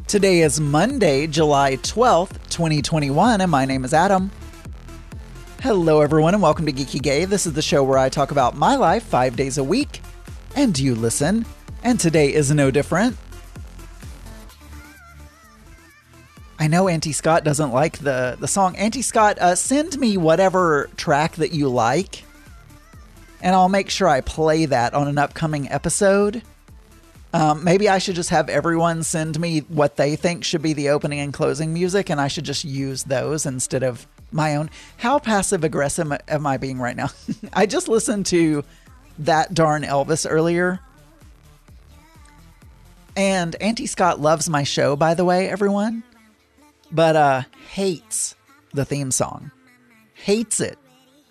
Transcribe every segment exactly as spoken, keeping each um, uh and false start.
Today is Monday, July twelfth, twenty twenty-one, and my name is Adam. Hello, everyone, and welcome to Geeky Gay. This is the show where I talk about my life five days a week, and you listen, and today is no different. I know Auntie Scott doesn't like the, the song. Auntie Scott, uh, send me whatever track that you like, and I'll make sure I play that on an upcoming episode. Um, maybe I should just have everyone send me what they think should be the opening and closing music, and I should just use those instead of my own. How passive aggressive am I being right now? I just listened to That Darn Elvis earlier. And Auntie Scott loves my show, by the way, everyone. But uh, hates the theme song. Hates it.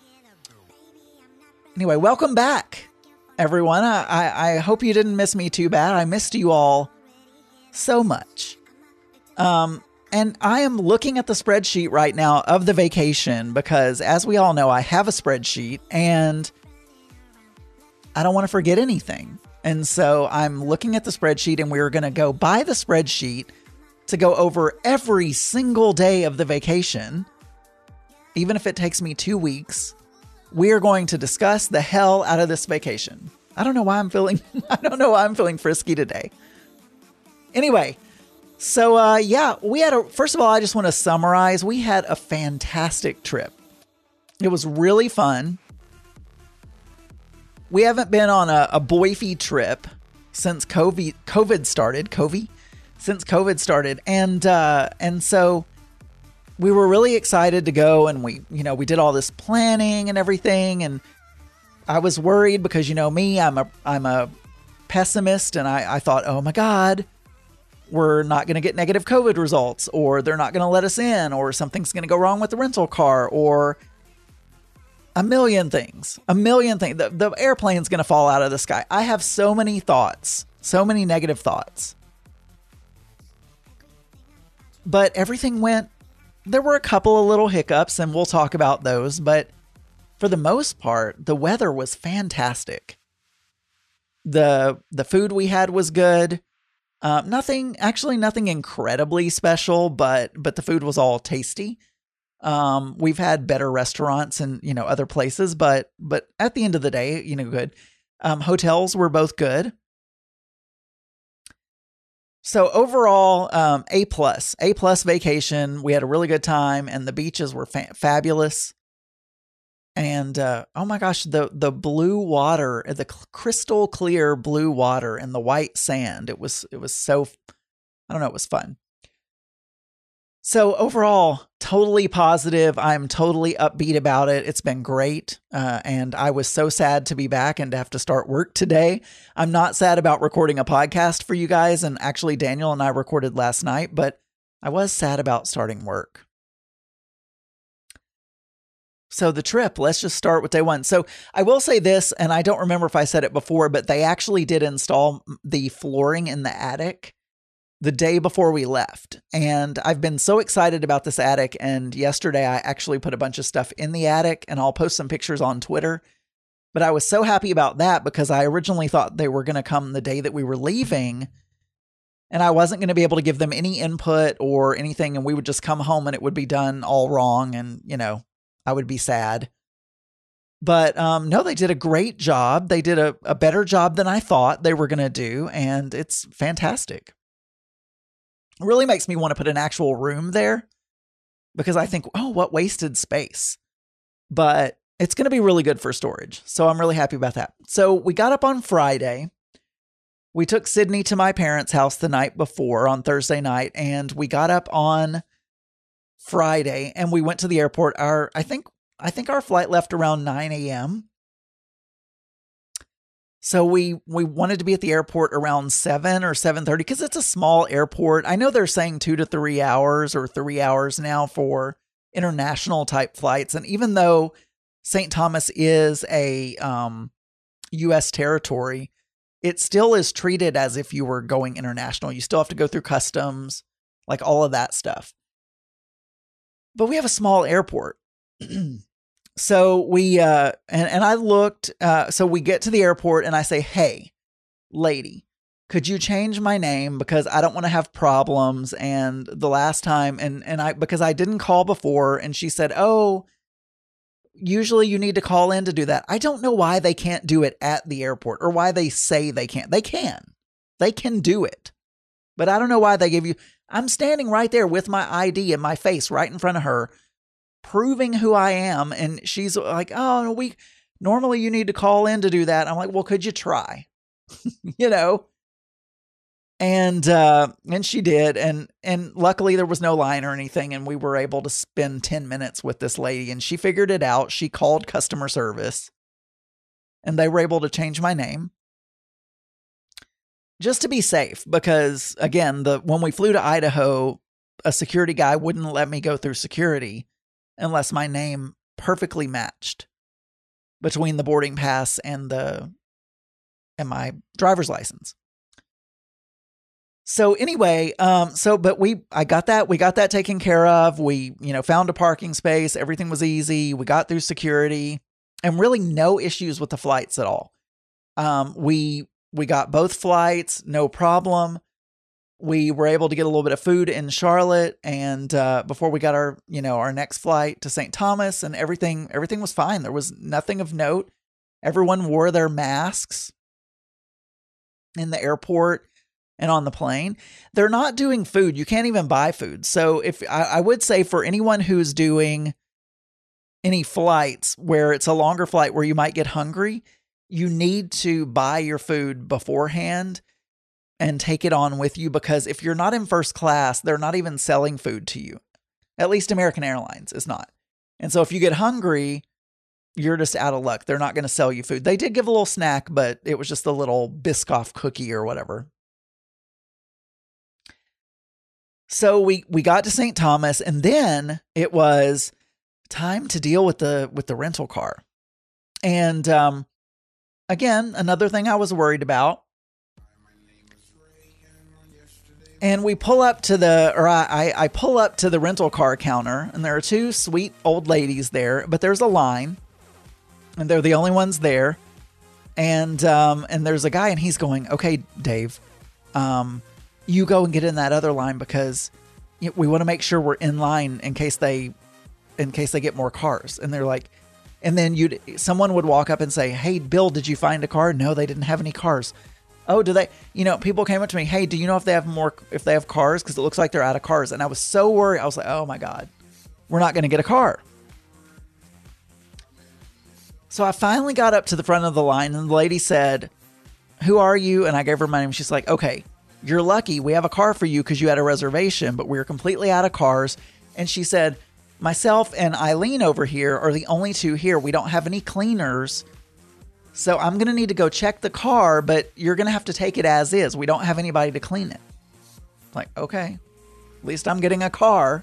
Anyway, welcome back, everyone. I, I hope you didn't miss me too bad. I missed you all so much. Um, and I am looking at the spreadsheet right now of the vacation because, as we all know, I have a spreadsheet and I don't want to forget anything. And so I'm looking at the spreadsheet, and we're going to go by the spreadsheet to go over every single day of the vacation. Even if it takes me two weeks, we are going to discuss the hell out of this vacation. I don't know why I'm feeling, I don't know why I'm feeling frisky today. Anyway, so uh, yeah, we had a, first of all, I just want to summarize. We had a fantastic trip. It was really fun. We haven't been on a, a boyfie trip since COVID, COVID started, COVID, since COVID started. And, uh, and so we were really excited to go, and we, you know, we did all this planning and everything. And I was worried because, you know, me, I'm a, I'm a pessimist, and I, I thought, oh my God, we're not going to get negative COVID results, or they're not going to let us in, or something's going to go wrong with the rental car, or a million things, a million things. The, the airplane's going to fall out of the sky. I have so many thoughts, so many negative thoughts, but everything went. There were a couple of little hiccups, and we'll talk about those, but for the most part, the weather was fantastic. The the food we had was good. Uh, nothing, actually nothing incredibly special, but but the food was all tasty. Um, we've had better restaurants and, you know, other places, but but at the end of the day, you know, good. Um, hotels were both good. So overall, um, A plus, A plus vacation. We had a really good time, and the beaches were fa- fabulous. And uh, oh my gosh, the the blue water, the crystal clear blue water, and the white sand. It was it was so, I don't know, it was fun. So overall, totally positive. I'm totally upbeat about it. It's been great. Uh, and I was so sad to be back and to have to start work today. I'm not sad about recording a podcast for you guys. And actually, Daniel and I recorded last night, but I was sad about starting work. So the trip, let's just start with day one. So I will say this, and I don't remember if I said it before, but they actually did install the flooring in the attic the day before we left. And I've been so excited about this attic. And yesterday I actually put a bunch of stuff in the attic, and I'll post some pictures on Twitter. But I was so happy about that because I originally thought they were going to come the day that we were leaving, and I wasn't going to be able to give them any input or anything. And we would just come home and it would be done all wrong. And, you know, I would be sad. But um, no, they did a great job. They did a, a better job than I thought they were going to do. And it's fantastic. It really makes me want to put an actual room there because I think, oh, what wasted space. But it's going to be really good for storage. So I'm really happy about that. So we got up on Friday. We took Sydney to my parents' house the night before on Thursday night. And we got up on Friday and we went to the airport. Our, I think, I think our flight left around nine a.m. So we, we wanted to be at the airport around seven or seven thirty because it's a small airport. I know they're saying two to three hours or three hours now for international type flights. And even though Saint Thomas is a um, U S territory, it still is treated as if you were going international. You still have to go through customs, like all of that stuff. But we have a small airport. So we, uh, and, and I looked, uh, so we get to the airport and I say, hey, lady, could you change my name because I don't want to have problems? And the last time, and, and I, because I didn't call before, and she said, oh, usually you need to call in to do that. I don't know why they can't do it at the airport, or why they say they can't. They can, they can do it, but I don't know why they give you, I'm standing right there with my I D and my face right in front of her, proving who I am. And she's like, oh, no, we normally you need to call in to do that. I'm like, well, could you try, you know? And, uh, and she did. And, and luckily there was no line or anything. And we were able to spend ten minutes with this lady, and she figured it out. She called customer service, and they were able to change my name just to be safe. Because again, the, when we flew to Idaho, a security guy wouldn't let me go through security unless my name perfectly matched between the boarding pass and the, and my driver's license. So anyway, um, so, but we, I got that, we got that taken care of. We, you know, found a parking space. Everything was easy. We got through security, and really no issues with the flights at all. Um, we, we got both flights, no problem. We were able to get a little bit of food in Charlotte, and, uh, before we got our, you know, our next flight to Saint Thomas, and everything, everything was fine. There was nothing of note. Everyone wore their masks in the airport and on the plane. They're not doing food. You can't even buy food. So if I, I would say for anyone who's doing any flights where it's a longer flight where you might get hungry, you need to buy your food beforehand and take it on with you, because if you're not in first class, they're not even selling food to you. At least American Airlines is not. And so if you get hungry, you're just out of luck. They're not going to sell you food. They did give a little snack, but it was just a little Biscoff cookie or whatever. So we, we got to Saint Thomas, and then it was time to deal with the, with the rental car. And, um, again, another thing I was worried about. And we pull up to the, or I, I pull up to the rental car counter, and there are two sweet old ladies there, but there's a line, and they're the only ones there. And, um, and there's a guy, and he's going, okay, Dave, um, you go and get in that other line, because we want to make sure we're in line in case they, in case they get more cars. And they're like, and then you'd, someone would walk up and say, hey, Bill, did you find a car? No, they didn't have any cars. Oh, do they, you know, people came up to me, hey, do you know if they have more, if they have cars? Cause it looks like they're out of cars. And I was so worried. I was like, oh my God, we're not going to get a car. So I finally got up to the front of the line, and the lady said, who are you? And I gave her my name. She's like, okay, you're lucky. We have a car for you because you had a reservation, but we're completely out of cars. And she said, myself and Eileen over here are the only two here. We don't have any cleaners. So I'm going to need to go check the car, but you're going to have to take it as is. We don't have anybody to clean it. Like, okay, at least I'm getting a car.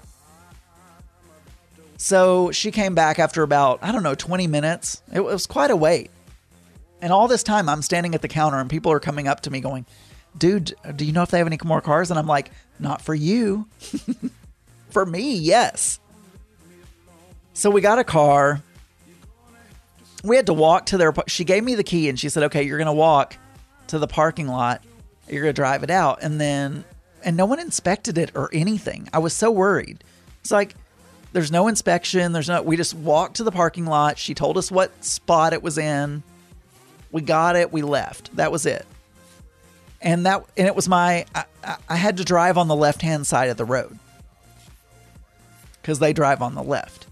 So she came back after about, I don't know, twenty minutes. It was quite a wait. And all this time I'm standing at the counter, and people are coming up to me going, dude, do you know if they have any more cars? And I'm like, not for you. For me, yes. So we got a car. We had to walk to their, she gave me the key, and she said, okay, you're going to walk to the parking lot. You're going to drive it out. And then, and no one inspected it or anything. I was so worried. It's like, there's no inspection. There's no, we just walked to the parking lot. She told us what spot it was in. We got it. We left. That was it. And that, and it was my, I, I had to drive on the left-hand side of the road, because they drive on the left.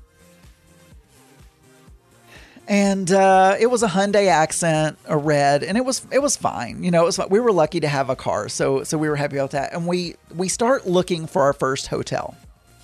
And uh, it was a Hyundai Accent, a red, and it was it was fine. You know, it was, we were lucky to have a car, so so we were happy about that. And we we start looking for our first hotel,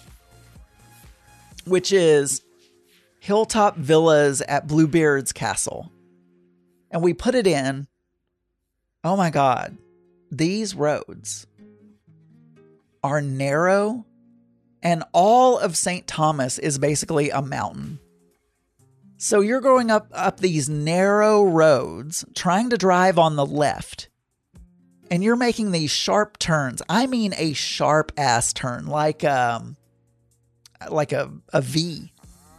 which is Hilltop Villas at Bluebeard's Castle. And we put it in. Oh my God. These roads are narrow, and all of Saint Thomas is basically a mountain. So you're going up, up these narrow roads, trying to drive on the left, and you're making these sharp turns. I mean, a sharp ass turn, like, um, like a, a V.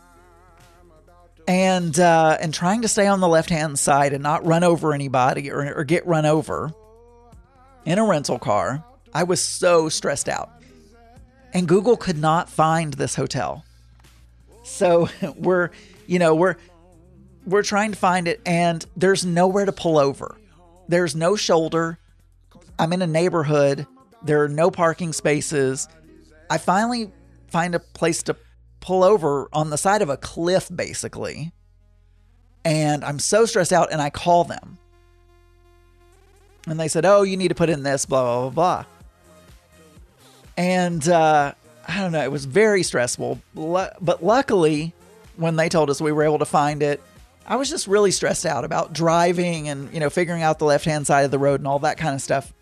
And, uh, and trying to stay on the left-hand side and not run over anybody or, or get run over. in a rental car. I was so stressed out. And Google could not find this hotel. So we're, you know, we're we're trying to find it, and there's nowhere to pull over. There's no shoulder. I'm in a neighborhood. There are no parking spaces. I finally find a place to pull over on the side of a cliff, basically. And I'm so stressed out, and I call them. And they said, oh, you need to put in this, blah, blah, blah, blah. And uh, I don't know, it was very stressful. But luckily, when they told us we were able to find it, I was just really stressed out about driving and, you know, figuring out the left-hand side of the road and all that kind of stuff.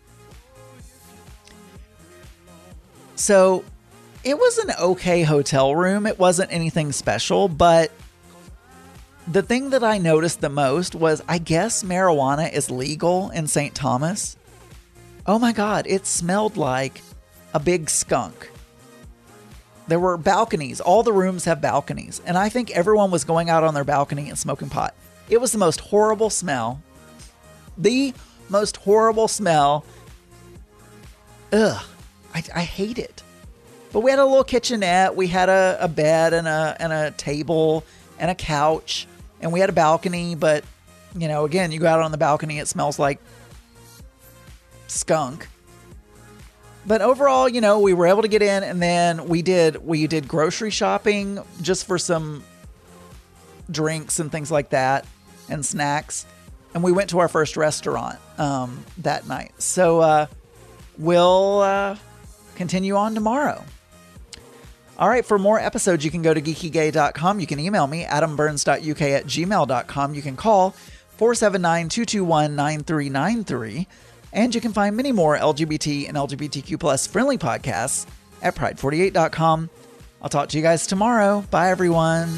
So it was an okay hotel room. It wasn't anything special, but the thing that I noticed the most was, I guess marijuana is legal in Saint Thomas. Oh my God, it smelled like a big skunk. There were balconies. All the rooms have balconies. And I think everyone was going out on their balcony and smoking pot. It was the most horrible smell. The most horrible smell. Ugh. I, I hate it. But we had a little kitchenette. We had a, a bed and a, and a table and a couch. And we had a balcony. But, you know, again, you go out on the balcony, it smells like skunk. But overall, you know, we were able to get in, and then we did we did grocery shopping just for some drinks and things like that and snacks. And we went to our first restaurant um, that night. So uh, we'll uh, continue on tomorrow. All right, for more episodes, you can go to geeky gay dot com. You can email me, adam burns dot u k at gmail dot com. You can call four seven nine, two two one, nine three nine three. And you can find many more L G B T and L G B T Q plus friendly podcasts at pride forty-eight dot com. I'll talk to you guys tomorrow. Bye, everyone.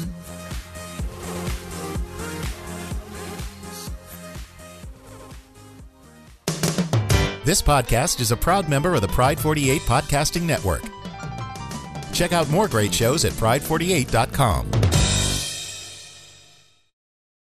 This podcast is a proud member of the Pride forty-eight Podcasting Network. Check out more great shows at pride forty-eight dot com.